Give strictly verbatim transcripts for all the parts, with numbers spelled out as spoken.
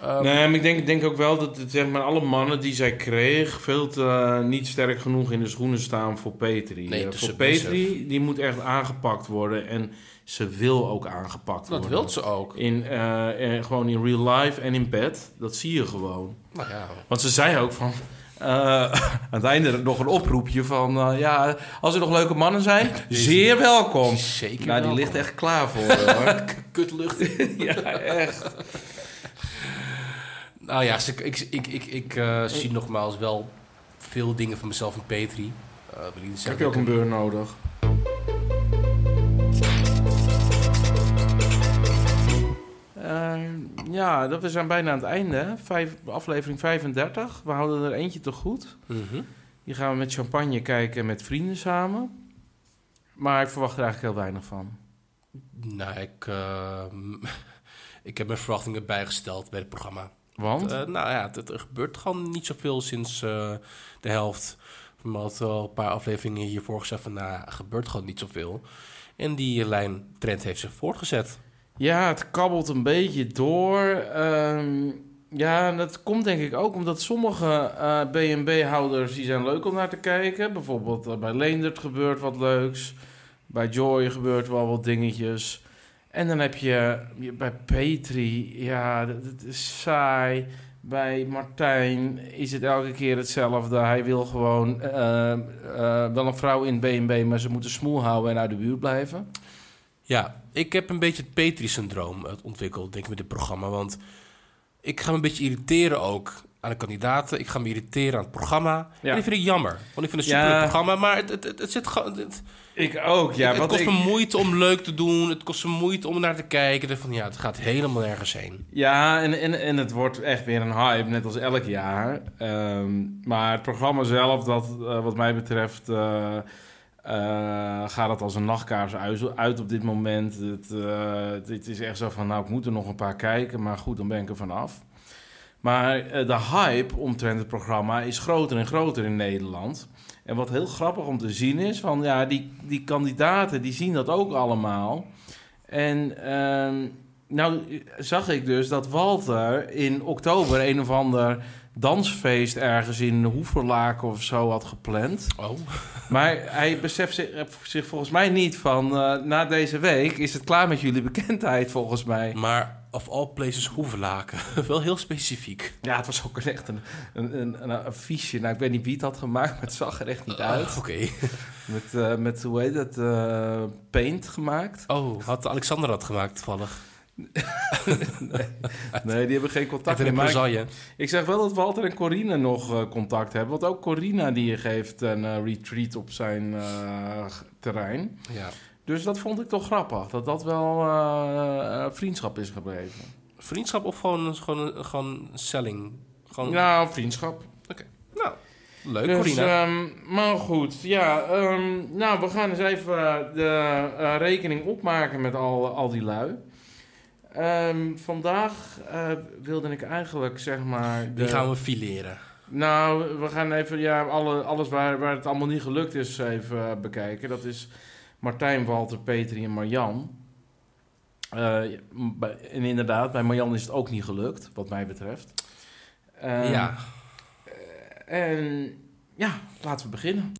Um, nee, maar ik denk, ik denk ook wel dat het, zeg maar, alle mannen die zij kreeg veel te uh, niet sterk genoeg in de schoenen staan voor Petri. Nee, uh, voor Petri, die moet echt aangepakt worden en ze wil ook aangepakt dat worden. Dat wil ze ook. In, uh, in, gewoon in real life en in bed, dat zie je gewoon. Nou ja. Want ze zei ook van... Uh, aan het einde nog een oproepje van... Uh, ja, als er nog leuke mannen zijn, zeer welkom. Zeker Nou, welkom. die ligt echt klaar voor hoor. Kutlucht. Ja, echt. Nou ja, ik, ik, ik, ik, ik uh, zie nogmaals wel veel dingen van mezelf in Petri. Uh, Heb je ook een beur nodig? Uh, ja, dat we zijn bijna aan het einde. Vijf, aflevering vijfendertig. We houden er eentje te goed. Mm-hmm. Die gaan we met champagne kijken met vrienden samen. Maar ik verwacht er eigenlijk heel weinig van. Nou, ik, uh, ik heb mijn verwachtingen bijgesteld bij het programma. Want? Uh, nou ja, het, er gebeurt gewoon niet zoveel sinds uh, de helft. We hadden al een paar afleveringen hiervoor gezegd van... nou, er gebeurt gewoon niet zoveel. En die lijntrend heeft zich voortgezet. Ja, het kabbelt een beetje door. Um, ja, dat komt denk ik ook omdat sommige uh, B en B-houders... die zijn leuk om naar te kijken. Bijvoorbeeld uh, bij Leendert gebeurt wat leuks. Bij Joy gebeurt wel wat dingetjes. En dan heb je, je bij Petri, ja, dat, dat is saai. Bij Martijn is het elke keer hetzelfde. Hij wil gewoon uh, uh, wel een vrouw in B en B... maar ze moeten smoel houden en uit de buurt blijven. Ja, ik heb een beetje het Petri-syndroom ontwikkeld, denk ik, met dit programma. Want ik ga me een beetje irriteren ook aan de kandidaten. Ik ga me irriteren aan het programma. Ja. En ik vind het jammer, want ik vind het een super ja. programma. Maar het, het, het, het zit gewoon... Het, ik ook, ja. Het, het kost ik... me moeite om leuk te doen. Het kost me moeite om naar te kijken. Van, ja, het gaat helemaal nergens heen. Ja, en, en, en het wordt echt weer een hype, net als elk jaar. Um, maar het programma zelf, dat uh, wat mij betreft... Uh, Uh, gaat het als een nachtkaars uit, uit op dit moment. Het, uh, het is echt zo van, nou, ik moet er nog een paar kijken, maar goed, dan ben ik er vanaf. Maar uh, de hype omtrent het programma is groter en groter in Nederland. En wat heel grappig om te zien is, van ja, die, die kandidaten, die zien dat ook allemaal. En uh, nou zag ik dus dat Walter in oktober een of ander dansfeest ergens in Hoeverlaken of zo had gepland. Oh. Maar hij beseft zich, zich volgens mij niet van... Uh, na deze week is het klaar met jullie bekendheid, volgens mij. Maar of all places Hoeverlaken. Wel heel specifiek. Ja, het was ook echt een, een, een, een affiche. Nou, ik weet niet wie het had gemaakt, maar het zag er echt niet uit. Uh, Oké. Okay. Met, uh, met, hoe heet het, uh, paint gemaakt. Oh, had Alexander dat gemaakt toevallig? nee, nee, die hebben geen contact meer. Maar ik zeg wel dat Walter en Corina nog uh, contact hebben. Want ook Corina die geeft een uh, retreat op zijn uh, terrein. Ja. Dus dat vond ik toch grappig. Dat dat wel uh, vriendschap is gebleven. Vriendschap of gewoon, gewoon, gewoon selling? Gewoon... Nou, vriendschap. Oké. Okay. Nou, leuk, dus, Corina. Um, maar goed, ja. Um, nou, we gaan eens even de uh, rekening opmaken met al, al die lui. Um, vandaag uh, wilde ik eigenlijk, zeg maar... De... Die gaan we fileren. Nou, we gaan even ja, alle, alles waar, waar het allemaal niet gelukt is even uh, bekijken. Dat is Martijn, Walter, Petri en Marjan. Uh, en inderdaad, bij Marjan is het ook niet gelukt, wat mij betreft. Um, ja. Uh, en ja, laten we beginnen.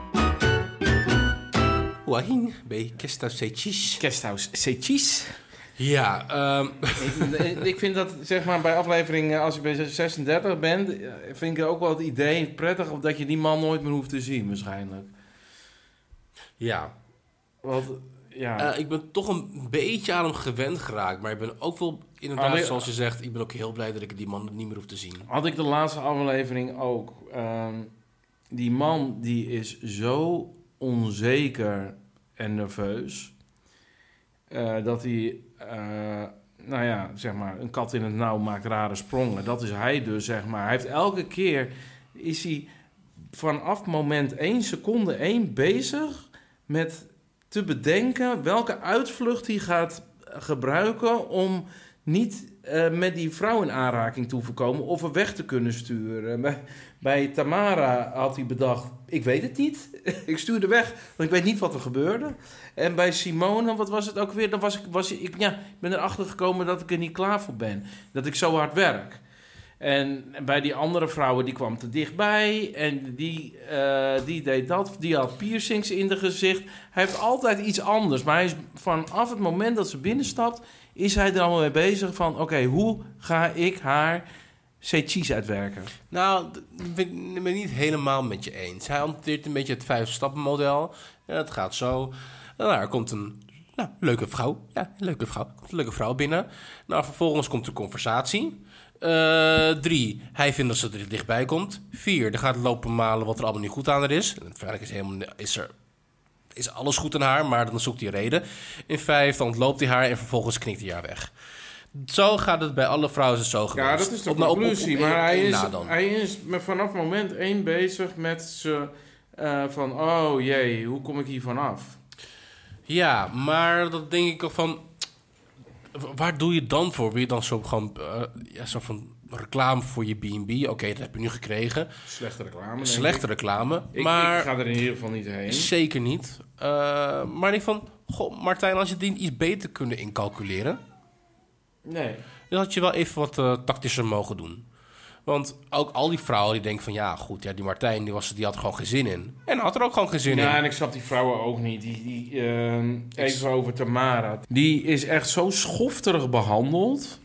Wahing, bij Kesthuis Setjes. Kesthuis Setjes. Ja, um... ik, ik vind dat, zeg maar, bij aflevering, als je bij zesendertig bent, vind ik ook wel het idee prettig dat je die man nooit meer hoeft te zien, waarschijnlijk. Ja. Want, ja. Uh, ik ben toch een beetje aan hem gewend geraakt, maar ik ben ook wel, inderdaad, ik, zoals je zegt, ik ben ook heel blij dat ik die man niet meer hoef te zien. Had ik de laatste aflevering ook. Um, die man, die is zo onzeker en nerveus, uh, dat hij... Uh, nou ja, zeg maar, een kat in het nauw maakt rare sprongen. Dat is hij dus, zeg maar. Hij heeft elke keer, is hij vanaf moment één, seconde één bezig met te bedenken welke uitvlucht hij gaat gebruiken om niet uh, met die vrouw in aanraking toe voorkomen of er weg te kunnen sturen. Bij, bij Tamara had hij bedacht, ik weet het niet. Ik stuurde weg, want ik weet niet wat er gebeurde. En bij Simone, wat was het ook weer? Dan was ik, was ik, ja, ik ben erachter gekomen dat ik er niet klaar voor ben. Dat ik zo hard werk. En bij die andere vrouwen, die kwam te dichtbij. En die, uh, die deed dat. Die had piercings in de gezicht. Hij heeft altijd iets anders. Maar hij is vanaf het moment dat ze binnenstapt, is hij er allemaal mee bezig van, oké, okay, hoe ga ik haar C-cheese uitwerken? Nou, ik ben het niet helemaal met je eens. Hij hanteert een beetje het vijf-stappen-model. Ja, het gaat zo. Nou, er komt een nou, leuke vrouw. Ja, een leuke vrouw. Er komt een leuke vrouw binnen. Nou, vervolgens komt de conversatie. Uh, drie, hij vindt dat ze er dichtbij komt. Vier, er gaat lopen malen wat er allemaal niet goed aan haar is. En uiteindelijk is, helemaal, is, er, is alles goed aan haar, maar dan zoekt hij reden. In vijf, dan ontloopt hij haar en vervolgens knikt hij haar weg. Zo gaat het bij alle vrouwen zo geweest. Ja, dat is de op, conclusie. Op, op, op, maar hij is, hij is vanaf moment één bezig met ze uh, van, oh jee, hoe kom ik hier vanaf? Ja, maar dat denk ik ook van, waar doe je dan voor? Wil je dan zo gewoon uh, ja, zo van reclame voor je B en B? Oké, okay, dat heb je nu gekregen. Slechte reclame. Slechte ik. reclame. Ik, maar ik ga er in ieder geval niet heen. Zeker niet. Uh, maar niet van, goh, Martijn, als je die iets beter kunnen incalculeren. Nee. Dan had je wel even wat uh, tactischer mogen doen. Want ook al die vrouwen die denken van, ja goed, ja, die Martijn die, was, die had er gewoon geen zin in. En had er ook gewoon geen zin ja, in. Ja, en ik snap die vrouwen ook niet. Die, die, uh, even over Tamara. Die is echt zo schofterig behandeld.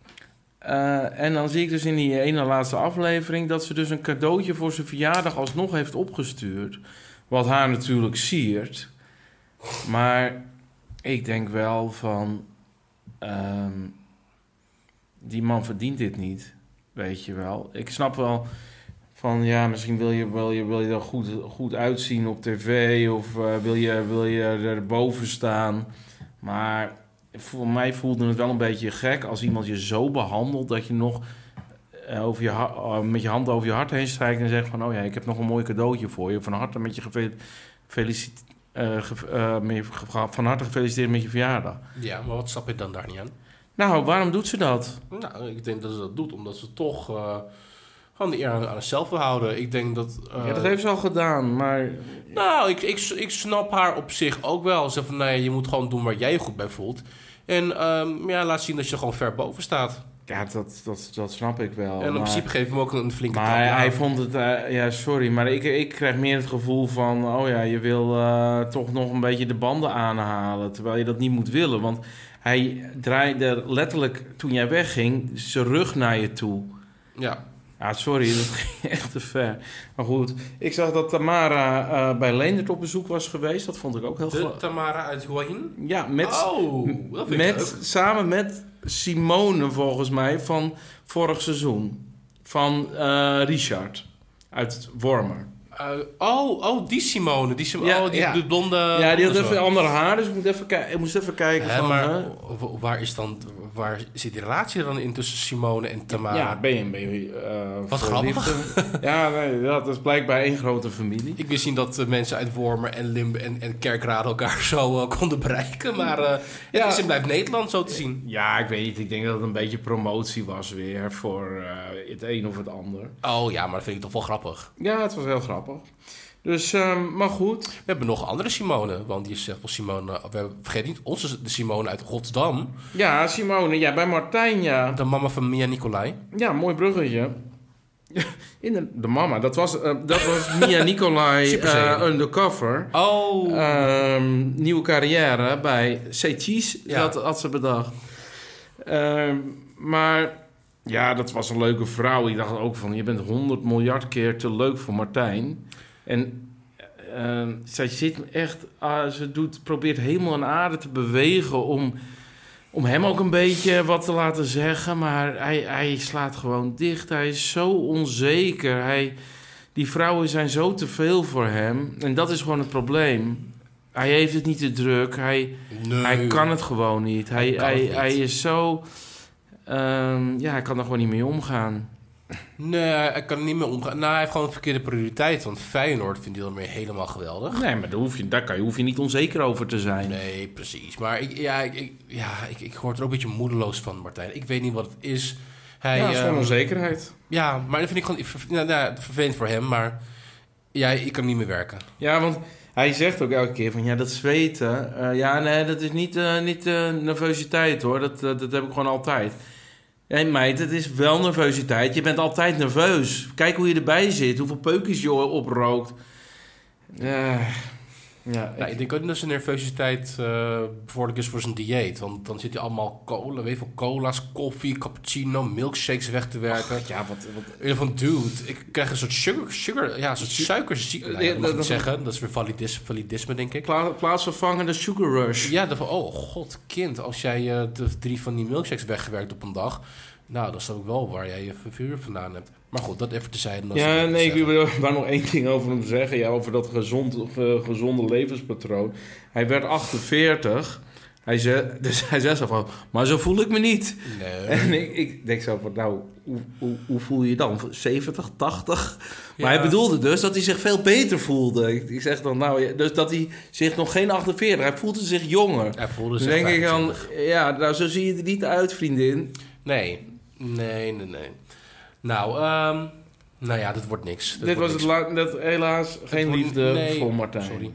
Uh, en dan zie ik dus in die ene laatste aflevering dat ze dus een cadeautje voor zijn verjaardag alsnog heeft opgestuurd. Wat haar natuurlijk siert. Maar ik denk wel van, Um, die man verdient dit niet. Weet je wel. Ik snap wel van, ja, misschien wil je, wil je, wil je er goed, goed uitzien op tv. Of uh, wil, je, wil je erboven staan. Maar voor mij voelde het wel een beetje gek als iemand je zo behandelt dat je nog uh, over je ha- uh, met je hand over je hart heen strijkt en zegt van, oh ja, ik heb nog een mooi cadeautje voor je. Van harte met je gefeliciteerd. Uh, ge- uh, met je, ge- van harte gefeliciteerd met je verjaardag. Ja, maar wat snap je dan daar niet aan? Nou, waarom doet ze dat? Nou, ik denk dat ze dat doet omdat ze toch uh, gewoon de eer aan, aan zichzelf wil houden. Ik denk dat... Uh, ja, dat heeft ze al gedaan, maar... Nou, ik, ik, ik snap haar op zich ook wel. Ze van, nee, je moet gewoon doen waar jij je goed bij voelt. En um, ja, laat zien dat je er gewoon ver boven staat. Ja, dat, dat, dat snap ik wel. En in maar, principe geef je hem ook een flinke maar trap. hij, hij vond het... Uh, ja, sorry, maar ik, ik krijg meer het gevoel van... Oh ja, je wil uh, toch nog een beetje de banden aanhalen. Terwijl je dat niet moet willen. Want hij draaide letterlijk, toen jij wegging, zijn rug naar je toe. Ja. Ja, sorry, dat ging echt te ver. Maar goed, ik zag dat Tamara uh, bij Leendert op bezoek was geweest. Dat vond ik ook heel De gla- Tamara uit Huayin? Ja, met, oh, dat vind met, ik leuk. samen met Simone volgens mij van vorig seizoen. Van uh, Richard uit Wormer. Uh, oh, oh, die Simone. Die, Simone, Ja, oh, die ja. de blonde... Ja, die had zo. even ander haar, dus ik, moet even ki- ik moest even kijken. Hè, van, maar hè? w- waar is dan... Waar zit die relatie dan in tussen Simone en Tamara? Ja, B en B. Uh, Wat grappig. Ja, nee, dat is blijkbaar één grote familie. Ik wist niet dat uh, mensen uit Wormer en Limbe en, en Kerkrade elkaar zo uh, konden bereiken. Maar uh, Ja. het is en blijft Nederland zo te zien. Ja, ik weet niet. Ik denk dat het een beetje promotie was weer voor uh, het een of het ander. Oh ja, maar dat vind ik toch wel grappig. Ja, het was heel grappig. Dus, um, maar goed. We hebben nog andere Simone. Want die zegt wel Simone... We vergeet niet, onze de Simone uit Rotterdam. Ja, Simone. Ja, bij Martijn, ja. De mama van Mia Nicolai. Ja, mooi bruggetje. In de, de mama, dat was, uh, dat was Mia Nicolai uh, undercover. Oh. Um, nieuwe carrière bij C-Cheese, Ja. dat had ze bedacht. Um, maar ja, dat was een leuke vrouw. Ik dacht ook van, je bent honderd miljard keer te leuk voor Martijn. En uh, zij zit echt, uh, ze doet, probeert hemel en aarde te bewegen om, om hem ook een beetje wat te laten zeggen. Maar hij, hij slaat gewoon dicht. Hij is zo onzeker. Hij, die vrouwen zijn zo te veel voor hem. En dat is gewoon het probleem. Hij heeft het niet te druk. Hij, Nee. hij kan het gewoon niet. Hij, Hij kan hij, het niet. hij is zo... Um, ja, hij kan er gewoon niet mee omgaan. Nee, hij kan er niet meer omgaan. Nou, hij heeft gewoon een verkeerde prioriteit. Want Feyenoord vindt hij dan weer helemaal geweldig. Nee, maar daar hoef je, daar kan je, hoef je niet onzeker over te zijn. Nee, precies. Maar ik, ja, ik, ik, ja, ik, ik word er ook een beetje moedeloos van, Martijn. Ik weet niet wat het is. Hij, ja, dat is gewoon um, onzekerheid. Ja, maar dat vind ik gewoon nou, nou, vervelend voor hem. Maar ja, ik kan niet meer werken. Ja, want hij zegt ook elke keer van... Ja, dat zweten... Uh, ja, nee, dat is niet, uh, niet uh, nervositeit, hoor. Dat, uh, dat heb ik gewoon altijd. Nee, meid, het is wel nervositeit. Je bent altijd nerveus. Kijk hoe je erbij zit. Hoeveel peukjes je oprookt. Uh, ja, nou, ik... ik denk ook niet dat zijn nervositeit uh, bevorderlijk is voor zijn dieet. Want dan zit hij allemaal cola, weet je wel, cola's, koffie, cappuccino, milkshakes weg te werken. Och, ja, wat... wat... In van, dude, ik krijg een soort sugar, sugar ja, een soort suikerziekte. Nee, dat mag ik niet zeggen. Dat is weer validis, validisme, denk ik. Pla- plaatsvervangende sugar rush. Ja, dan van, oh god, kind, als jij uh, de drie van die milkshakes weggewerkt op een dag... Nou, dat is ook wel waar jij je vuur vandaan hebt. Maar goed, dat even terzijde. Ja, nee, ik wil daar nog één ding over hem zeggen. Ja, over dat gezond, uh, gezonde levenspatroon. Hij werd achtenveertig. Hij zei, dus hij zei zo van, maar zo voel ik me niet. Nee. En ik, ik denk zo van, nou, hoe, hoe, hoe voel je je dan? zeventig, tachtig? Maar ja. hij bedoelde dus dat hij zich veel beter voelde. Ik, ik zeg dan, nou, dus dat hij zich nog geen achtenveertig... Hij voelde zich jonger. Hij voelde zich dan denk vijfentwintig. ik dan, ja, nou, zo zie je er niet uit, vriendin. Nee, nee, nee, nee. Nou, um, nou ja, dit wordt niks. Dit, dit wordt was niks. het la- dat, helaas geen wordt, liefde nee, voor Martijn. Sorry.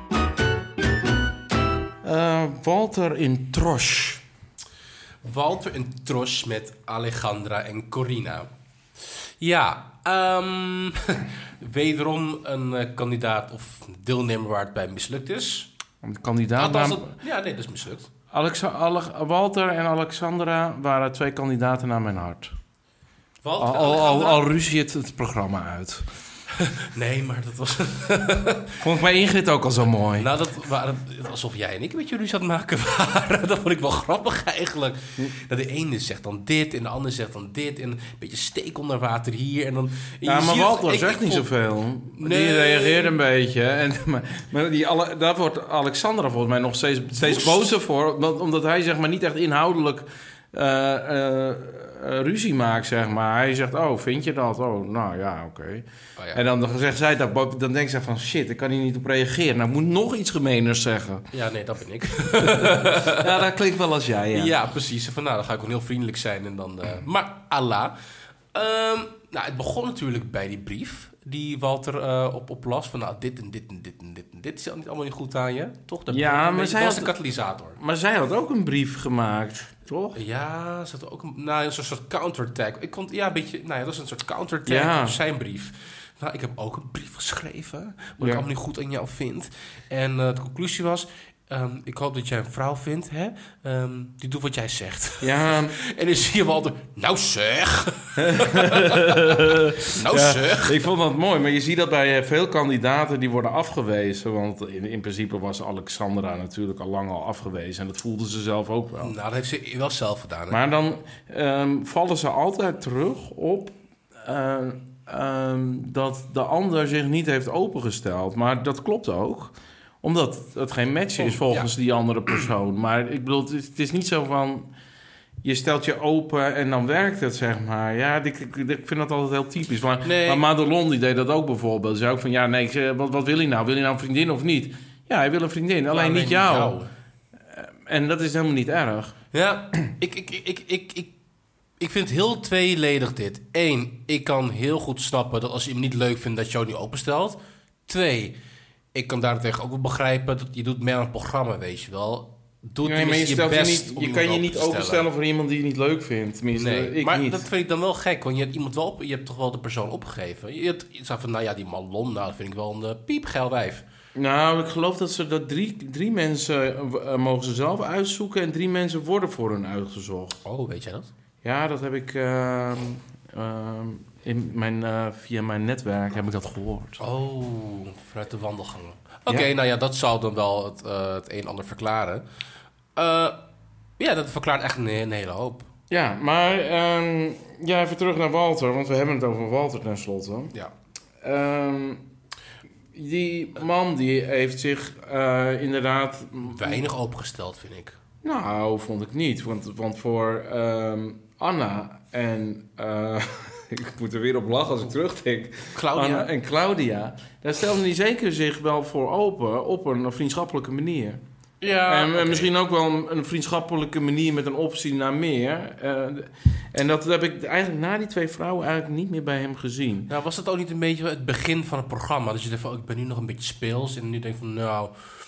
Uh, Walter in Trosch. Walter in Trosch met Alejandra en Corina. Ja, um, wederom een uh, kandidaat of deelnemer waar het bij mislukt is. Een kandidaat Althans, naam... dat, ja, nee, dat is mislukt. Alexa- Ale- Walter en Alexandra waren twee kandidaten naar mijn hart. Walter, al, al, al, al ruzie het het programma uit. Nee, maar dat was... Vond ik mijn Ingrid ook al zo mooi. Nou, dat waren alsof jij en ik een beetje ruzie aan het maken waren. Dat vond ik wel grappig eigenlijk. Dat de ene zegt dan dit en de ander zegt dan dit. En een beetje steek onder water hier. En dan, en ja, maar Walter het, zegt ik, niet ik vond, zoveel. Nee. Die reageert een beetje. En, maar maar die alle, daar wordt Alexandra volgens mij nog steeds, steeds bozer voor. Omdat, omdat hij zeg maar niet echt inhoudelijk... Uh, uh, uh, ruzie maakt, zeg maar. Hij zegt, oh, vind je dat? Oh, nou ja, oké. Okay. Oh, ja. En dan zegt zij dat, dan denkt zij van, shit, ik kan hier niet op reageren. Nou, ik moet nog iets gemeeners zeggen. Ja, nee, dat ben ik. Ja, dat klinkt wel als jij, ja. Ja, precies. Van, nou, dan ga ik gewoon heel vriendelijk zijn en dan... Uh, maar, Allah. Um, nou, het begon natuurlijk bij die brief die Walter uh, op, op las. Van, nou, dit en dit en dit en dit en dit is allemaal niet goed aan je. Toch? Dat ja, maar zij dat was had, de katalysator. Maar zij had ook een brief gemaakt, toch? Ja, ze had ook een, nou, een soort counterattack. Ik kon, ja, een beetje, nou ja, dat is een soort counterattack ja. op zijn brief. Nou, ik heb ook een brief geschreven, wat ja. ik allemaal niet goed aan jou vind. En uh, de conclusie was, um, ik hoop dat jij een vrouw vindt, hè, um, die doet wat jij zegt. Ja. En dan zie je Walter, nou zeg. nou ja, zeg. Ik vond dat mooi, maar je ziet dat bij veel kandidaten die worden afgewezen. Want in, in principe was Alexandra natuurlijk al lang al afgewezen. En dat voelde ze zelf ook wel. Nou, dat heeft ze wel zelf gedaan. Hè? Maar dan um, vallen ze altijd terug op... Uh, um, dat de ander zich niet heeft opengesteld. Maar dat klopt ook. Omdat het geen match is volgens ja. die andere persoon. Maar ik bedoel, het is, het is niet zo van... Je stelt je open en dan werkt het, zeg maar. Ja, ik, ik, ik vind dat altijd heel typisch. Maar, nee. maar Madelon, die deed dat ook bijvoorbeeld. Ze zei ook van, ja, nee, ik, wat, wat wil hij nou? Wil hij nou een vriendin of niet? Ja, hij wil een vriendin, alleen, alleen niet jou. jou. En dat is helemaal niet erg. Ja, ik, ik, ik, ik, ik, ik vind het heel tweeledig dit. Eén, ik kan heel goed snappen dat als je hem niet leuk vindt... dat je jou niet openstelt. Twee, ik kan daarentegen ook wel begrijpen... dat je doet mee aan het programma, weet je wel... Doe nee, maar je, je, best je, niet, je kan je niet openstellen voor iemand die je niet leuk vindt. Tenminste, nee, ik maar niet. dat vind ik dan wel gek. Want je hebt, iemand wel op, je hebt toch wel de persoon opgegeven. Je hebt je van, nou ja, die Madelon, nou, dat vind ik wel een uh, piepgeil wijf. Nou, ik geloof dat ze dat drie, drie mensen uh, mogen ze zelf uitzoeken... en drie mensen worden voor hun uitgezocht. Oh, weet jij dat? Ja, dat heb ik... Uh, uh, in mijn, uh, via mijn netwerk heb ik dat gehoord. Oh, vanuit de wandelgangen. Oké, okay, ja. nou ja, dat zou dan wel het, uh, het een en ander verklaren. Uh, ja, dat verklaart echt een, een hele hoop. Ja, maar um, ja, even terug naar Walter, want we hebben het over Walter tenslotte. Ja. Um, die man die heeft zich uh, inderdaad... weinig opengesteld, vind ik. Nou, vond ik niet. Want, want voor um, Anna en... Uh, ik moet er weer op lachen als ik terugdenk. Claudia. Aan, en Claudia. Daar stelde die zeker zich wel voor open op een vriendschappelijke manier. Ja, en okay. misschien ook wel een, een vriendschappelijke manier met een optie naar meer. Uh, en dat heb ik eigenlijk na die twee vrouwen eigenlijk niet meer bij hem gezien. Nou, was dat ook niet een beetje het begin van het programma? Dat je denkt van, oh, ik ben nu nog een beetje speels. En nu denk van, nou,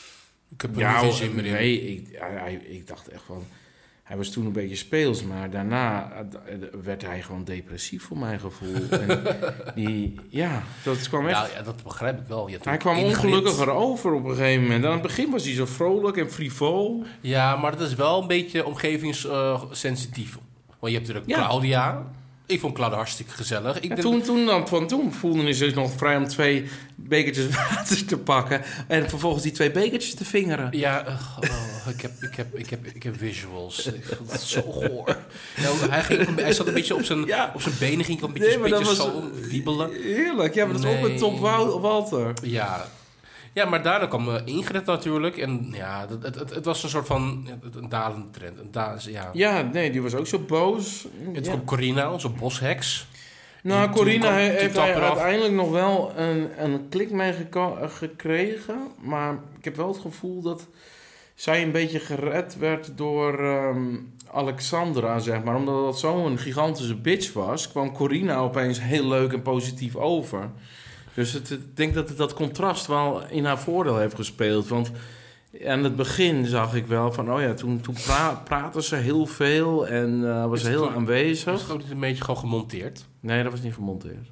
ik heb er ja, niet geen zin meer in. Nee, ik, hij, ik dacht echt van... Hij was toen een beetje speels, maar daarna werd hij gewoon depressief voor mijn gevoel. En die, ja, dat kwam echt... Nou ja, dat begrijp ik wel. Hij kwam ongelukkiger over op een gegeven moment. Aan het begin was hij zo vrolijk en frivol. Ja, maar dat is wel een beetje omgevingssensitief. Uh, Want je hebt natuurlijk ja. Claudia. Ik vond Claudia hartstikke gezellig. Ik en toen, toen, dan, van toen voelde hij zich nog vrij om twee bekertjes water te pakken. En vervolgens die twee bekertjes te vingeren. Ja, uh, oh, ik, heb, ik, heb, ik, heb, ik heb visuals. Ik vond het zo goor. Nou, hij, ging, hij zat een beetje op zijn, ja. op zijn benen, ging een beetje, nee, beetje zo wiebelen. Heerlijk, ja, maar dat nee. is ook met Top Walter. Ja. Ja, maar daarna kwam uh, Ingrid natuurlijk. En ja, het, het, het, het was een soort van een dalende trend. Een da- ja. ja, nee, die was ook zo boos. En toen ja. kwam Corina, onze bosheks. Nou, Corina kwam, heeft hij uiteindelijk nog wel een, een klik mee geko- gekregen. Maar ik heb wel het gevoel dat zij een beetje gered werd door um, Alexandra, zeg maar. Omdat dat zo'n gigantische bitch was, kwam Corina opeens heel leuk en positief over. Dus het, ik denk dat het dat contrast wel in haar voordeel heeft gespeeld. Want aan het begin zag ik wel van... oh ja, toen, toen pra- praatte ze heel veel en uh, was heel toen, aanwezig. Was het ook niet een beetje gewoon gemonteerd? Nee, dat was niet gemonteerd.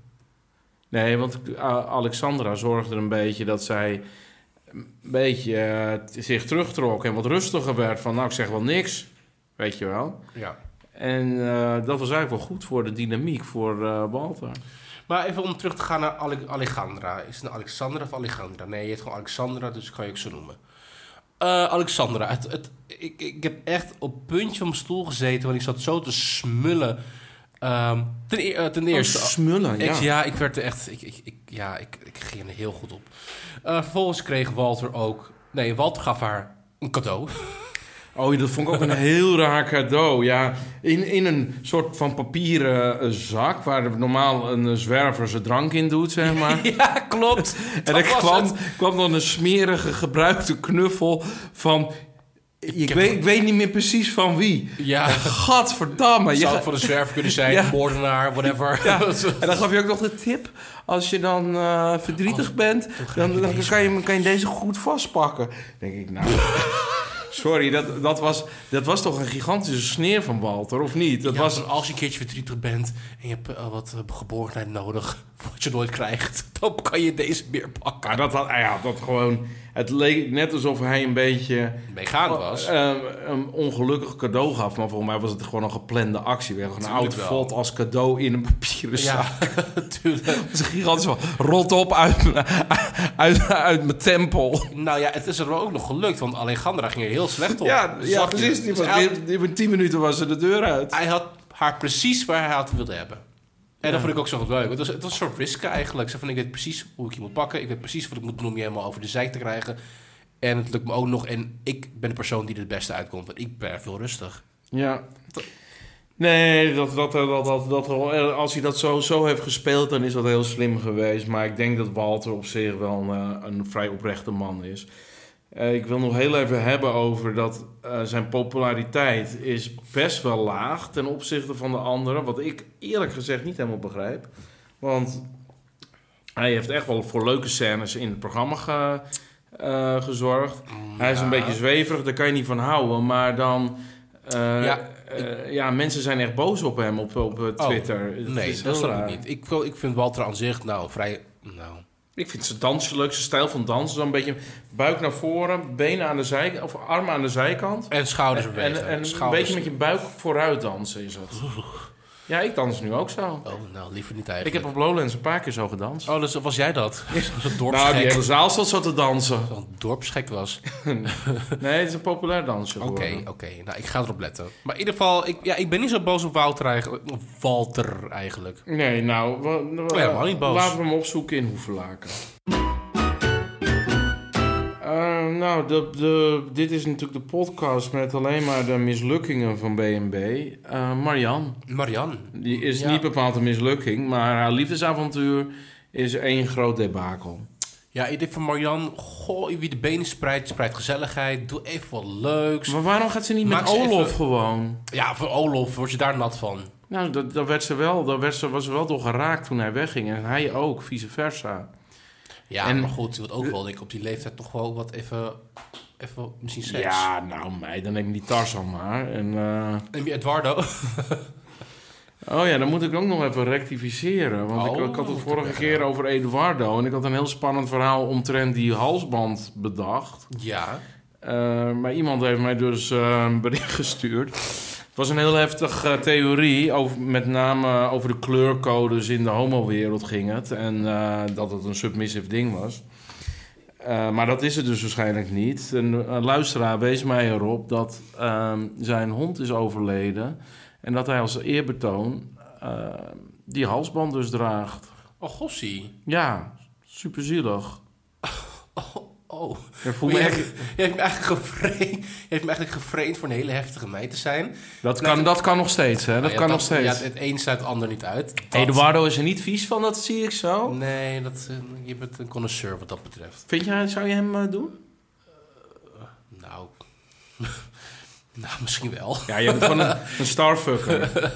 Nee, want uh, Alexandra zorgde er een beetje dat zij... een beetje uh, zich terugtrok en wat rustiger werd. Van nou, ik zeg wel niks. Weet je wel. Ja. En uh, dat was eigenlijk wel goed voor de dynamiek voor uh, Walter. Maar even om terug te gaan naar Ale- Alejandra. Is het een Alexandra of Alejandra? Nee, je heet gewoon Alexandra, dus ik kan je ook zo noemen. Uh, Alexandra, het, het, ik, ik heb echt op het puntje van mijn stoel gezeten... want ik zat zo te smullen. Um, ten, e- uh, ten eerste... Oh, smullen, ja. Ik, ja, ik werd er echt... Ik, ik, ik, ja, ik, ik ging er heel goed op. Uh, vervolgens kreeg Walter ook... Nee, Walter gaf haar een cadeau... Oh, dat vond ik ook een heel raar cadeau. Ja, in, in een soort van papieren uh, zak... waar normaal een zwerver zijn drank in doet, zeg maar. Ja, klopt. En er kwam, kwam dan een smerige, gebruikte knuffel van... Ik, ik, weet, ik weet niet meer precies van wie. Ja. Gadverdamme. Zou je het voor een zwerver kunnen zijn, ja. moordenaar, whatever. Ja. En dan gaf je ook nog de tip... als je dan uh, verdrietig oh, bent... dan, dan kan, je, kan je deze goed vastpakken. Dan denk ik, nou... Sorry, dat, dat, was, dat was toch een gigantische sneer van Walter, of niet? Dat ja, was... als je een keertje verdrietig bent en je hebt uh, wat uh, geborgenheid nodig, wat je nooit krijgt, dan kan je deze meer pakken. Ja, dat, had, ja, dat gewoon... Het leek net alsof hij een beetje... meegaan was. Uh, een ongelukkig cadeau gaf, maar volgens mij was het gewoon een geplande actie. We hadden een oud vod als cadeau in een papieren zak. Ja, natuurlijk. Dat is een gigantisch van, rot op uit, uit, uit mijn tempel. Nou ja, het is er ook nog gelukt, want Alejandra ging er heel slecht op. Ja, ja precies. Die was, dus hij, in tien minuten was ze de deur uit. Hij had haar precies waar hij had wilde hebben. En ja. Dat vond ik ook zo goed leuk. Het was, het was een soort risken eigenlijk. Zo van, ik weet precies hoe ik je moet pakken. Ik weet precies wat ik moet doen om je helemaal over de zijk te krijgen. En het lukt me ook nog. En ik ben de persoon die er het beste uitkomt. Want ik ben veel rustig. Ja. Nee, dat, dat, dat, dat, dat, als hij dat zo, zo heeft gespeeld, dan is dat heel slim geweest. Maar ik denk dat Walter op zich wel een, een vrij oprechte man is. Uh, ik wil nog heel even hebben over dat uh, zijn populariteit is best wel laag ten opzichte van de anderen. Wat ik eerlijk gezegd niet helemaal begrijp. Want hij heeft echt wel voor leuke scènes in het programma ge, uh, gezorgd. Ja. Hij is een beetje zweverig, daar kan je niet van houden. Maar dan... Uh, ja. Uh, ja, mensen zijn echt boos op hem op, op Twitter. Oh, nee, dat snap ik niet. Ik, ik vind Walter aan zich nou vrij... Nou... Ik vind zijn dansen leuk, zijn stijl van dansen. Zo een beetje buik naar voren, benen aan de zijkant, of armen aan de zijkant. En schouders bewegen. En, en, en schouders. een beetje met je buik vooruit dansen is het. Ja, ik dans nu ook zo. Oh, nou, liever niet eigenlijk. Ik heb op Lowlands een paar keer zo gedanst. Oh, dus was jij dat? Zo'n nou, die hele zaal zat zo te dansen. Zo'n dorpsgek was. Nee, het is een populair dansje. Oké, oké. Okay, okay. Nou, ik ga erop letten. Maar in ieder geval, ik, ja, ik ben niet zo boos op Walter eigenlijk. Op Walter eigenlijk. Nee, nou, we, we, ja, niet boos. Laten we hem opzoeken in Hoevelaken. Uh, nou, de, de, dit is natuurlijk de podcast met alleen maar de mislukkingen van B en B. Uh, Marianne. Marianne. Die is ja. niet bepaald een mislukking, maar haar liefdesavontuur is één groot debakel. Ja, ik denk van Marianne, goh, wie de benen spreidt, spreidt gezelligheid. Doe even wat leuks. Maar waarom gaat ze niet Maak met ze Olof even... gewoon? Ja, voor Olof word je daar nat van. Nou, dat, dat werd ze wel, dat werd ze, was ze wel door geraakt toen hij wegging. En hij ook, vice versa. Ja, en, maar goed, je wilt ook wel, denk ik, op die leeftijd toch wel wat even, even misschien seks. Ja, nou, mij, dan neem ik die Tarzan maar. En, uh... neem je Eduardo? Oh ja, dan moet ik ook nog even rectificeren. Want oh, ik, ik had het vorige keer gedaan. over Eduardo. En ik had een heel spannend verhaal omtrent die halsband bedacht. Ja. Uh, maar iemand heeft mij dus uh, een bericht gestuurd. Het was een heel heftige uh, theorie. Over, met name over de kleurcodes in de homowereld ging het. En uh, dat het een submissive ding was. Uh, maar dat is het dus waarschijnlijk niet. Een, een luisteraar wees mij erop dat uh, zijn hond is overleden. En dat hij als eerbetoon uh, die halsband dus draagt. Oh, gossie. Ja, superzielig. Oh, oh. Ja, voel me je, echt... hebt, je hebt me eigenlijk gevreemd, je hebt me eigenlijk gevreemd voor een hele heftige meid te zijn. Dat kan, nou, dat kan nog steeds, hè? Dat nou, ja, kan dat, nog steeds. Ja, het een sluit het ander niet uit. Dat... Eduardo is er niet vies van, dat zie ik zo. Nee, dat, uh, je bent een connoisseur wat dat betreft. Vind jij, zou je hem uh, doen? Uh, nou... Nou, misschien wel. Ja, je bent gewoon een, een starfucker.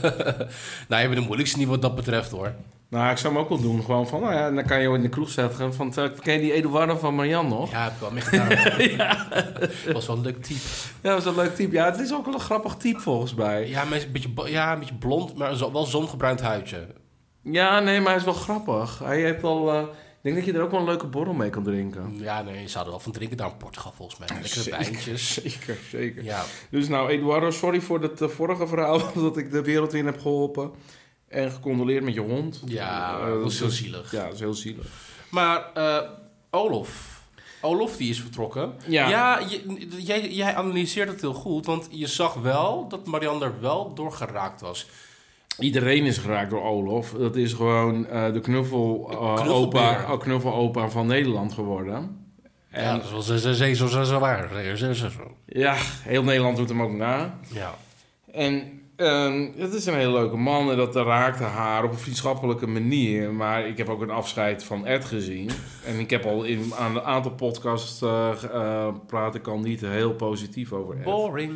Nou, je bent de moeilijkste niet wat dat betreft, hoor. Nou, ik zou hem ook wel doen. Gewoon van, nou ja, dan kan je in de kroeg zetten. Van, ken je die Eduardo van Marianne nog? Ja, heb ik wel mee gedaan. Ja. Dat was wel een leuk type. Ja, dat was een leuk type. Ja, het is ook wel een grappig type, volgens mij. Ja, maar een beetje, ja, een beetje blond, maar wel zongebruind huidje. Ja, nee, maar hij is wel grappig. Hij heeft al... Uh, ik denk dat je er ook wel een leuke borrel mee kan drinken. Ja, nee, je zou er wel van drinken daar in Portugal, volgens mij. Lekkere zeker, wijntjes. Zeker, zeker. Ja. Dus nou, Eduardo, sorry voor het uh, vorige verhaal dat ik de wereld in heb geholpen. En gecondoleerd met je hond. Ja, uh, dat is heel zielig. Ja, dat is heel zielig. Maar uh, Olof... Olof die is vertrokken. Ja, ja je, jij, jij analyseert het heel goed, want je zag wel dat Marianne er wel door geraakt was. Iedereen is geraakt door Olof. Dat is gewoon uh, de knuffel, uh, opa, uh, knuffelopa van Nederland geworden. En, ja, dat was zo, zo, zo, zo waar. Ja, heel Nederland doet hem ook na. Ja. En uh, het is een hele leuke man en dat raakte haar op een vriendschappelijke manier. Maar ik heb ook een afscheid van Ed gezien. En ik heb al in aan een aantal podcasts uh, uh, praat ik al niet heel positief over Ed. Boring.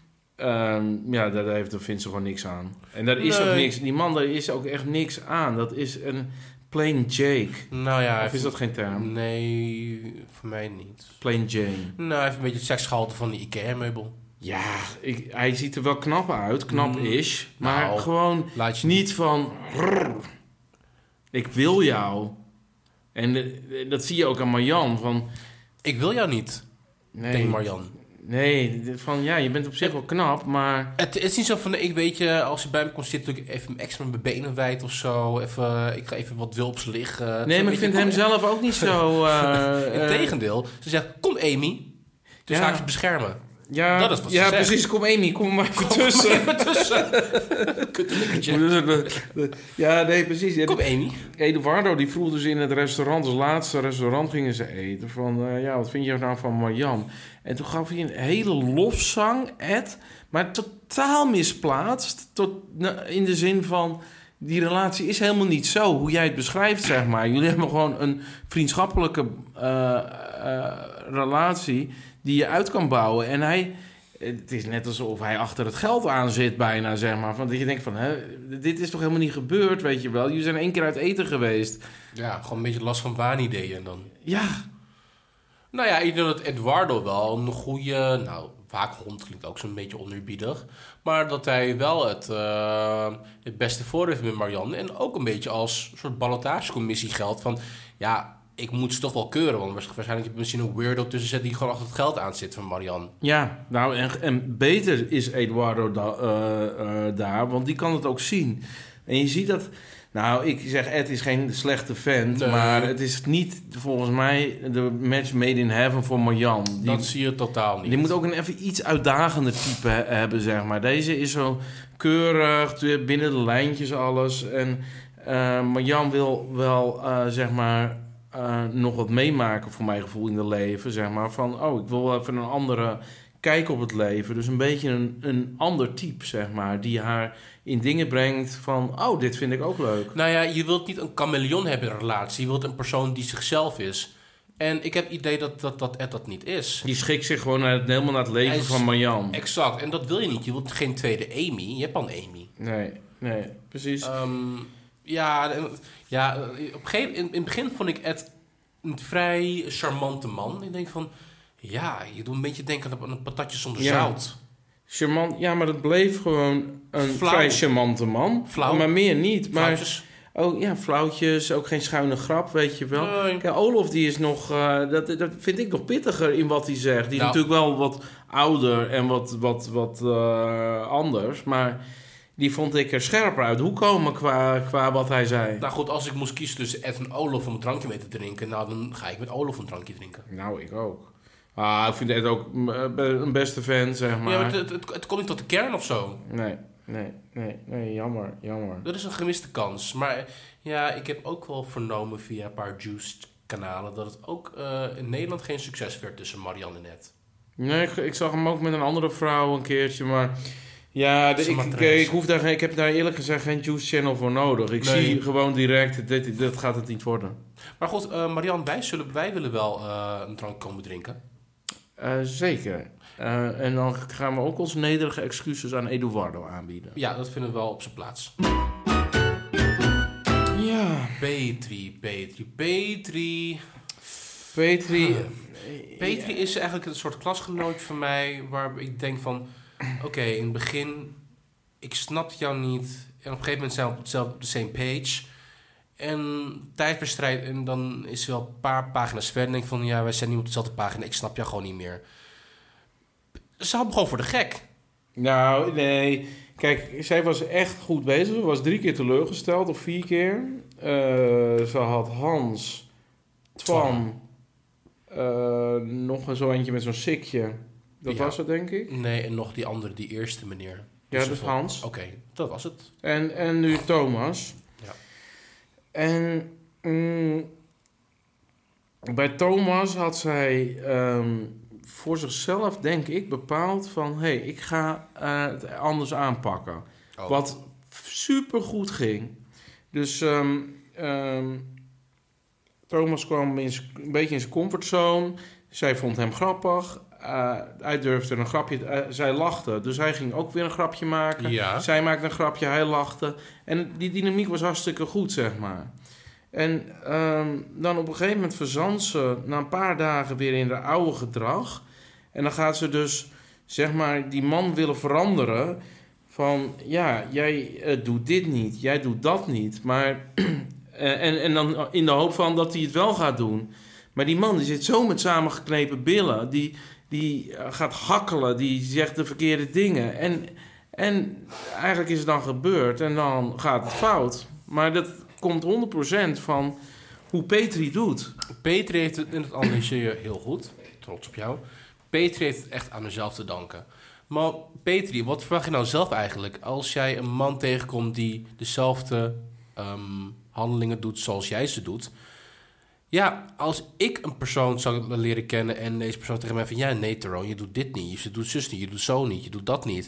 Um, ja, daar, daar, heeft, daar vindt ze gewoon niks aan. En daar is nee. ook niks. Die man, daar is ook echt niks aan. Dat is een plain Jake. Nou ja, of is dat geen term? Nee, voor mij niet. Plain Jane. Nou, hij heeft een beetje het seksgehalte van die IKEA-meubel. Ja, ik, hij ziet er wel knap uit. Knap is. Mm, maar nou, gewoon je niet van... Rrr, ik wil jou. En de, dat zie je ook aan Marianne. Van, ik wil jou niet. Nee. Tegen Marianne. Nee, van ja, je bent op zich wel knap, maar... Het is niet zo van, ik weet je, als je bij me komt zitten, doe ik even extra mijn benen wijd of zo. Even, ik ga even wat wulps liggen. Nee, maar ik vind hem zelf ook niet zo... Uh, Integendeel, ze zegt, kom Amy, dus ja. ga ik ze beschermen. Ja, dat is wat ze ja zegt. precies, kom Amy, kom maar even tussen. Kom even tussen. Kuttelikkertje. Ja, nee, precies. Kom Amy. Eduardo, die vroeg dus in het restaurant, als laatste restaurant gingen ze eten, van uh, ja, wat vind je nou van Marianne? En toen gaf hij een hele lofzang, Ed, maar totaal misplaatst, tot, in de zin van... Die relatie is helemaal niet zo, hoe jij het beschrijft, zeg maar. Jullie hebben gewoon een vriendschappelijke uh, uh, relatie die je uit kan bouwen. En hij, het is net alsof hij achter het geld aan zit bijna, zeg maar. Van, dat je denkt van, hè, dit is toch helemaal niet gebeurd, weet je wel. Jullie zijn één keer uit eten geweest. Ja, gewoon een beetje last van waanideeën dan. Ja. Nou ja, ik denk dat Eduardo wel een goede... Nou, waakhond klinkt ook zo'n beetje oneerbiedig. Maar dat hij wel het, uh, het beste voor heeft met Marianne. En ook een beetje als soort ballotagecommissie geldt van... Ja, ik moet ze toch wel keuren. Want waarschijnlijk heb je misschien een weirdo tussen zet die gewoon achter het geld aan zit van Marianne. Ja, nou en, en beter is Eduardo da, uh, uh, daar. Want die kan het ook zien. En je ziet dat... Nou, ik zeg, Ed is geen slechte vent, nee. Maar het is niet volgens mij de match made in heaven voor Marianne. Die, dat zie je totaal niet. Die moet ook een even iets uitdagender type he- hebben, zeg maar. Deze is zo keurig, binnen de lijntjes alles. En uh, Marianne wil wel, uh, zeg maar, uh, nog wat meemaken voor mijn gevoel in het leven, zeg maar. Van, oh, ik wil even een andere kijk op het leven. Dus een beetje een, een ander type, zeg maar, die haar in dingen brengt van, oh, dit vind ik ook leuk. Nou ja, je wilt niet een chameleon hebben in een relatie. Je wilt een persoon die zichzelf is. En ik heb het idee dat, dat, dat Ed dat niet is. Die schikt zich gewoon naar het, helemaal naar het leven is, van Marjan. Exact, en dat wil je niet. Je wilt geen tweede Amy. Je hebt al een Amy. Nee, nee, precies. Um, ja, ja op een gegeven, in, in het begin vond ik Ed een vrij charmante man. Ik denk van, ja, je doet een beetje denken aan een patatje zonder ja. zout. Charmant, ja, maar dat bleef gewoon een Flauw. vrij charmante man. Flauw. Maar meer niet. Maar, Flauwtjes. Oh ja, flauwtjes, ook geen schuine grap, weet je wel. Nee. Kijk, Olof die is nog, uh, dat, dat vind ik nog pittiger in wat hij zegt. Die nou. is natuurlijk wel wat ouder en wat, wat, wat uh, anders, maar die vond ik er scherper uit. Hoe komen qua, qua wat hij zei? Nou goed, als ik moest kiezen tussen Ed en Olof om een drankje mee te drinken, nou dan ga ik met Olof een drankje drinken. Nou, ik ook. Ah, ik vind Ed ook een beste fan, zeg maar. Ja, maar het, het, het komt niet tot de kern of zo. Nee. Nee, nee, nee, jammer, jammer. Dat is een gemiste kans. Maar ja, ik heb ook wel vernomen via een paar Juiced-kanalen dat het ook uh, in Nederland geen succes werd tussen Marjan en Ed. Nee, ik, ik zag hem ook met een andere vrouw een keertje, maar ja, de, ik, ik, ik, hoef daar, ik heb daar eerlijk gezegd geen Juice-channel voor nodig. Ik nee. zie gewoon direct, dit, dit gaat het niet worden. Maar goed, uh, Marjan, wij, zullen, wij willen wel uh, een drank komen drinken. Uh, zeker. Uh, en dan gaan we ook onze nederige excuses aan Eduardo aanbieden. Ja, dat vinden we wel op zijn plaats. Ja. Petri, Petri, Petri. Petri. Huh. Petri ja. is eigenlijk een soort klasgenoot van mij, waar ik denk van, oké, okay, in het begin, ik snap jou niet. En op een gegeven moment zijn we op hetzelfde, de same page. En tijd verstrijdt en dan is wel een paar pagina's verder en denk ik van, ja, wij zijn niet op dezelfde pagina, ik snap jou gewoon niet meer. Ze had hem gewoon voor de gek. Nou, nee. Kijk, zij was echt goed bezig. Ze was drie keer teleurgesteld, of vier keer. Uh, ze had Hans, Twan, uh, nog een zo eentje met zo'n sikje. Dat ja. was het, denk ik. Nee, en nog die andere, die eerste meneer. Ja, dus, dus Hans. Oké, okay, dat was het. En, en nu Thomas. Ja. En mm, bij Thomas had zij... Um, voor zichzelf, denk ik, bepaald van, hé, hey, ik ga uh, het anders aanpakken. Oh. Wat supergoed ging. Dus um, um, Thomas kwam in een beetje in zijn comfortzone. Zij vond hem grappig. Uh, hij durfde een grapje... Uh, zij lachte, dus hij ging ook weer een grapje maken. Ja. Zij maakte een grapje, hij lachte. En die dynamiek was hartstikke goed, zeg maar. En um, dan op een gegeven moment verzandt ze na een paar dagen weer in haar oude gedrag. En dan gaat ze dus, zeg maar, die man willen veranderen. Van, ja, jij uh, doet dit niet, jij doet dat niet. Maar, uh, en, en dan in de hoop van dat hij het wel gaat doen. Maar die man die zit zo met samengeknepen billen. Die, die uh, gaat hakkelen, die zegt de verkeerde dingen. En, en eigenlijk is het dan gebeurd en dan gaat het fout. Maar dat komt honderd procent van hoe Petri doet. Petri heeft het in het analyseren heel goed. Trots op jou. Petri heeft het echt aan mezelf te danken. Maar Petri, wat verwacht je nou zelf eigenlijk? Als jij een man tegenkomt die dezelfde um, handelingen doet zoals jij ze doet. Ja, als ik een persoon zou leren kennen en deze persoon tegen mij van... Ja, nee Tyrone, je doet dit niet. Je doet zus niet, je doet zo niet, je doet dat niet.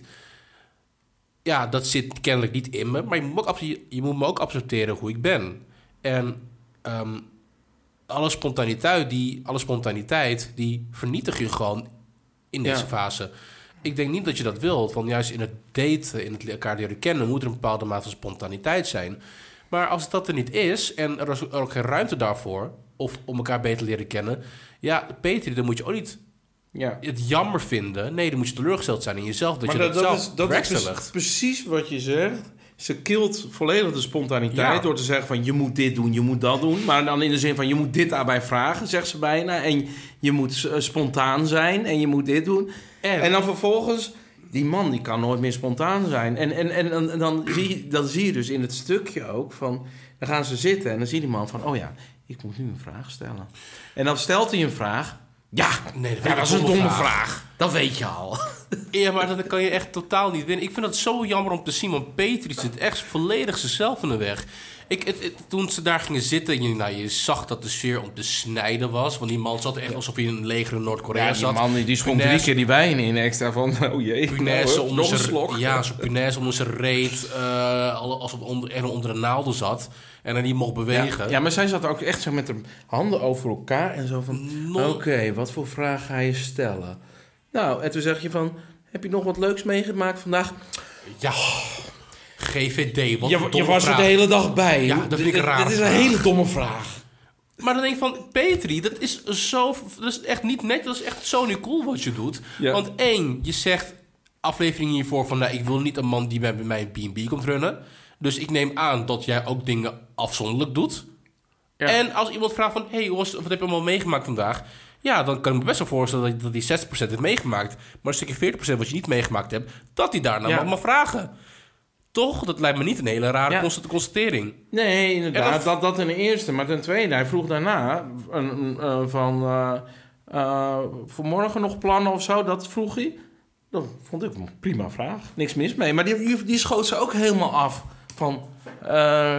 Ja, dat zit kennelijk niet in me. Maar je moet, ook, je moet me ook accepteren hoe ik ben. En um, alle spontaniteit, die, alle spontaniteit, die vernietig je gewoon in deze ja. fase. Ik denk niet dat je dat wilt. Want juist in het daten, in het elkaar leren kennen... moet er een bepaalde mate van spontaniteit zijn. Maar als dat er niet is en er is ook geen ruimte daarvoor... of om elkaar beter leren kennen... ja, Petri, dan moet je ook niet ja. het jammer vinden. Nee, dan moet je teleurgesteld zijn in jezelf. Dat maar je dat, dat, dat zelf is, dat is precies wat je zegt. Ze kilt volledig de spontaniteit ja. door te zeggen van... je moet dit doen, je moet dat doen. Maar dan in de zin van je moet dit daarbij vragen, zegt ze bijna. En je moet uh, spontaan zijn en je moet dit doen. En, en dan vervolgens... die man die kan nooit meer spontaan zijn. En, en, en, en dan, zie je, dan zie je dus in het stukje ook van... dan gaan ze zitten en dan zie die man van... oh ja, ik moet nu een vraag stellen. En dan stelt hij een vraag... ja, nee, dat, ja, dat is een domme vraag. vraag. Dat weet je al. Ja, maar dan kan je echt totaal niet winnen. Ik vind het zo jammer om te zien, want Petri zit echt volledig zichzelf in de weg. Ik, het, het, toen ze daar gingen zitten, je, nou, je zag dat de sfeer om te snijden was. Want die man zat echt alsof hij in een leger in Noord-Korea ja, zat. Die man die, die schonk drie keer die wijn in extra van, oh jee. Punaise nou, onder nog een zijn, slok. ja, zo'n punaise onder zijn reet, uh, alsof het onder, er onder de naalden zat. En dan niet mocht bewegen. Ja, ja, maar zij zat ook echt zo met de handen over elkaar en zo van, no. oké, okay, wat voor vraag ga je stellen? Nou, en toen zeg je van, heb je nog wat leuks meegemaakt vandaag? Ja, G V D, wat je, een je was vraag. er de hele dag bij. Ja, dat vind ik raar. Dit is een hele domme vraag. Maar dan denk ik van, Petri, dat is zo, dat is echt niet net, dat is echt zo niet cool wat je doet. Ja. Want één, je zegt aflevering hiervoor van, nou, ik wil niet een man die bij mij een B en B komt runnen. Dus ik neem aan dat jij ook dingen afzonderlijk doet. Ja. En als iemand vraagt van, hé, hey, wat heb je allemaal meegemaakt vandaag? Ja, dan kan ik me best wel voorstellen dat hij zestig procent heeft meegemaakt. Maar een stukje veertig procent wat je niet meegemaakt hebt, dat hij daarna ja. mag vragen. Toch? Dat lijkt me niet een hele rare ja. constatering. Nee, inderdaad. Dat, dat, dat ten eerste. Maar ten tweede, hij vroeg daarna uh, uh, van... Uh, uh, voor morgen nog plannen of zo, dat vroeg hij. Dat vond ik een prima vraag. Niks mis mee. Maar die, die schoot ze ook helemaal af. Van... Uh,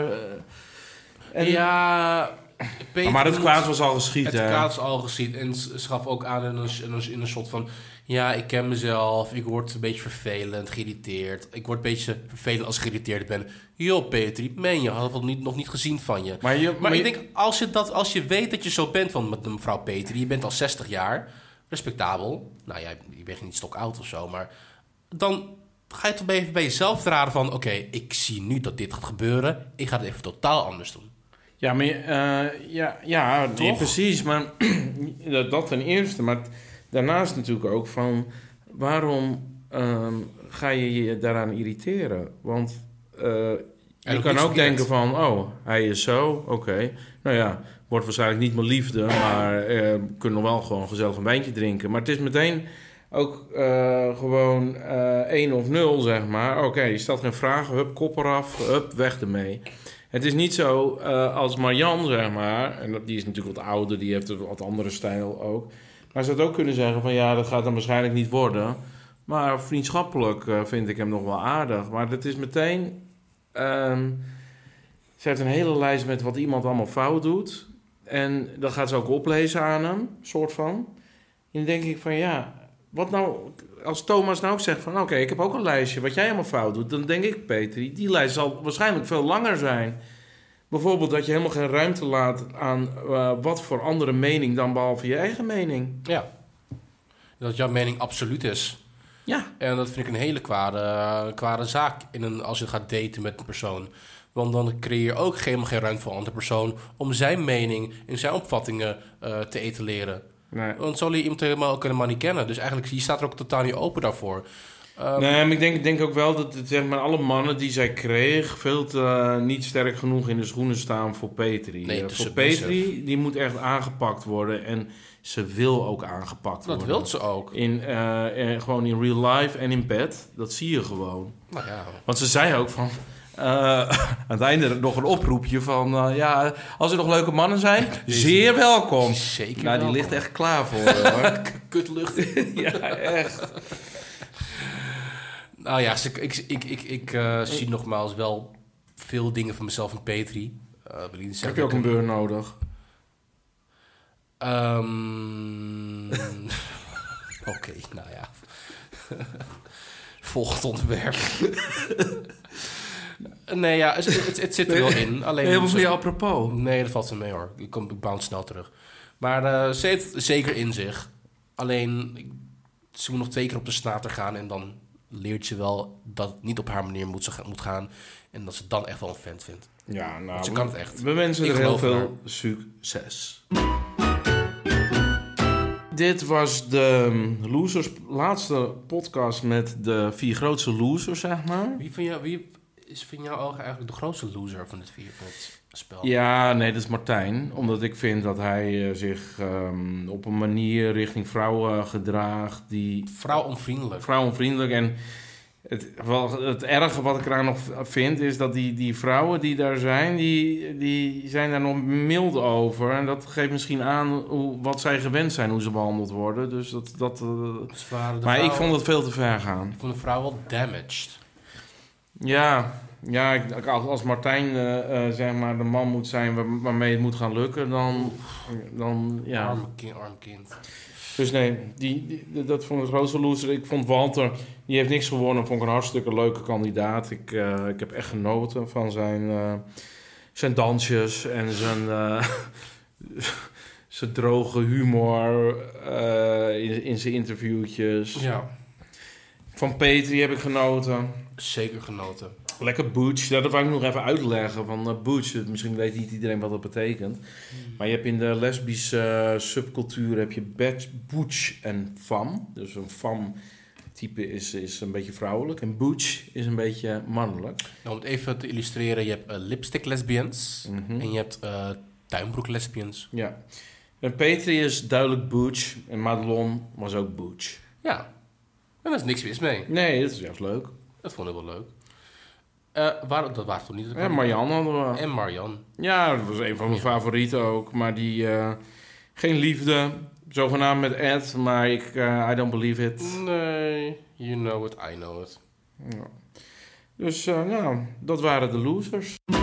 en ja... Peter maar het kwaad was al geschied. Het kwaad was al geschied. En ze gaf ook aan in een, in, een, in een soort van... Ja, ik ken mezelf. Ik word een beetje vervelend, geïrriteerd. Ik word een beetje vervelend als ik geïrriteerd ben. Joh, Petri, meen je? Had het niet, nog niet gezien van je. Maar, je, maar, maar ik je... denk, als je, dat, als je weet dat je zo bent van met mevrouw Petri... Je bent al zestig jaar, respectabel. Nou ja, je bent niet stokoud of zo, maar... Dan ga je toch even bij jezelf raden van... Oké, okay, ik zie nu dat dit gaat gebeuren. Ik ga het even totaal anders doen. Ja, maar uh, ja, ja nee, precies. Maar dat ten eerste. Maar daarnaast natuurlijk ook van... waarom um, ga je je daaraan irriteren? Want uh, je kan ook denken van... oh, hij is zo, oké. Okay. Nou ja, wordt waarschijnlijk niet mijn liefde... maar uh, kunnen nog wel gewoon gezellig een wijntje drinken. Maar het is meteen ook uh, gewoon uh, één of nul, zeg maar. Oké, okay, je stelt geen vragen, hup, kop eraf, hup, weg ermee. Het is niet zo uh, als Marjan, zeg maar... en die is natuurlijk wat ouder, die heeft een wat andere stijl ook... maar ze had ook kunnen zeggen van... ja, dat gaat dan waarschijnlijk niet worden... maar vriendschappelijk uh, vind ik hem nog wel aardig. Maar dat is meteen... Um, ze heeft een hele lijst met wat iemand allemaal fout doet... en dat gaat ze ook oplezen aan hem, soort van. En dan denk ik van ja... wat nou... als Thomas nou ook zegt van... oké, okay, ik heb ook een lijstje wat jij allemaal fout doet... dan denk ik, Petri, die lijst zal waarschijnlijk veel langer zijn. Bijvoorbeeld dat je helemaal geen ruimte laat aan... Uh, wat voor andere mening dan behalve je eigen mening. Ja. Dat jouw mening absoluut is. Ja. En dat vind ik een hele kwade, kwade zaak... In een, als je gaat daten met een persoon. Want dan creëer je ook helemaal geen ruimte voor een andere persoon... om zijn mening en zijn opvattingen uh, te etaleren... Nee. Want zo leer je iemand helemaal kunnen niet kennen. Dus eigenlijk, je staat er ook totaal niet open daarvoor. Um, nee, maar ik denk, denk ook wel dat zeg maar, alle mannen die zij kreeg... veel te uh, niet sterk genoeg in de schoenen staan voor Petri. Nee, uh, voor Petri, die moet echt aangepakt worden. En ze wil ook aangepakt dat worden. Dat wil ze ook. In, uh, uh, gewoon in real life en in bed. Dat zie je gewoon. Nou ja. Want ze zei ook van... Uh, aan het einde nog een oproepje van... Uh, ja, als er nog leuke mannen zijn, zeer welkom. Zeker Nou, welkom. Die ligt echt klaar voor hoor. Kutlucht. Ja, echt. Nou ja, ik, ik, ik, ik, ik uh, zie nogmaals wel veel dingen van mezelf en Petri. Uh, Heb je ook een beur nodig? Um, Oké, okay, nou ja. Volgend onderwerp. Nee, ja, het, het, het zit er wel in. Alleen helemaal van je apropos. Nee, dat valt ze mee hoor. Ik, kom, ik bounce snel terug. Maar uh, ze heeft het zeker in zich. Alleen, ik, ze moet nog twee keer op de snater gaan... en dan leert ze wel dat het niet op haar manier moet, ze, moet gaan... en dat ze dan echt wel een vent vindt. Ja, nou... ze kan het echt. We wensen ik er heel veel haar. Succes. Dit was de losers, laatste podcast met de vier grootste losers, zeg maar. Wie van jou... Wie is van jou ook eigenlijk de grootste loser van het vier van het spel? Ja, nee, dat is Martijn. Omdat ik vind dat hij uh, zich um, op een manier richting vrouwen uh, gedraagt die... Vrouwonvriendelijk. Vrouwonvriendelijk. En Het, wel, het erge wat ik eraan nog vind, is dat die, die vrouwen die daar zijn, die, die zijn daar nog mild over. En dat geeft misschien aan hoe, wat zij gewend zijn, hoe ze behandeld worden. Dus dat... dat uh, dus maar vrouwen, ik vond het veel te ver gaan. Ik vond de vrouw wel damaged. Ja, ja ik, als Martijn uh, uh, zeg maar de man moet zijn waar, waarmee het moet gaan lukken, dan... dan ja. Arm kind, arm kind. Dus nee, die, die, dat vond ik de grootste loser. Ik vond Walter, die heeft niks gewonnen. Vond ik een hartstikke leuke kandidaat. Ik, uh, ik heb echt genoten van zijn, uh, zijn dansjes en zijn, uh, zijn droge humor uh, in, in zijn interviewtjes. Ja. Van Petri heb ik genoten. Zeker genoten. Lekker butch. Dat wil ik nog even uitleggen van uh, butch. Misschien weet niet iedereen wat dat betekent. Hmm. Maar je hebt in de lesbische uh, subcultuur heb je butch en femme. Dus een femme type is, is een beetje vrouwelijk. En butch is een beetje mannelijk. Nou, om het even te illustreren. Je hebt uh, lipstick lesbians. Mm-hmm. En je hebt uh, tuinbroek lesbians. Ja. En Petri is duidelijk butch. En Madelon was ook butch. Ja. En daar is niks mis mee. Nee, dat is juist leuk. Dat vond ik wel leuk. Uh, waar, dat was toch niet... En Marianne hadden we. En Marianne. Ja, dat was een van mijn ja. favorieten ook. Maar die... Uh, geen liefde. Zogenaamd met Ed. Maar ik... Uh, I don't believe it. Nee. You know it, I know it. Ja. Dus, uh, nou... Dat waren de losers.